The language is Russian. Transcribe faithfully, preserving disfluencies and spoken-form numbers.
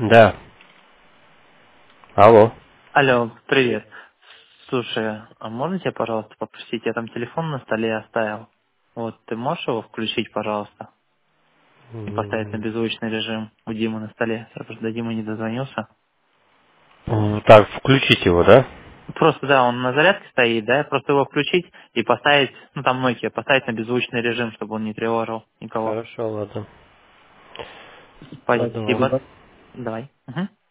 Да. Алло. Алло, привет. Слушай, а можно тебя, пожалуйста, попросить? Я там телефон на столе оставил. Вот, ты можешь его включить, пожалуйста, и поставить на М, беззвучный режим у Димы на столе? Я просто до Димы не дозвонился. м, Так, включить его, да? Просто, да, он на зарядке стоит, да, просто его включить и поставить, ну там Nokia, поставить на беззвучный режим, чтобы он не тревожил никого. Хорошо, ладно. Ладно, Спасибо. ладно. Давай. Мгм.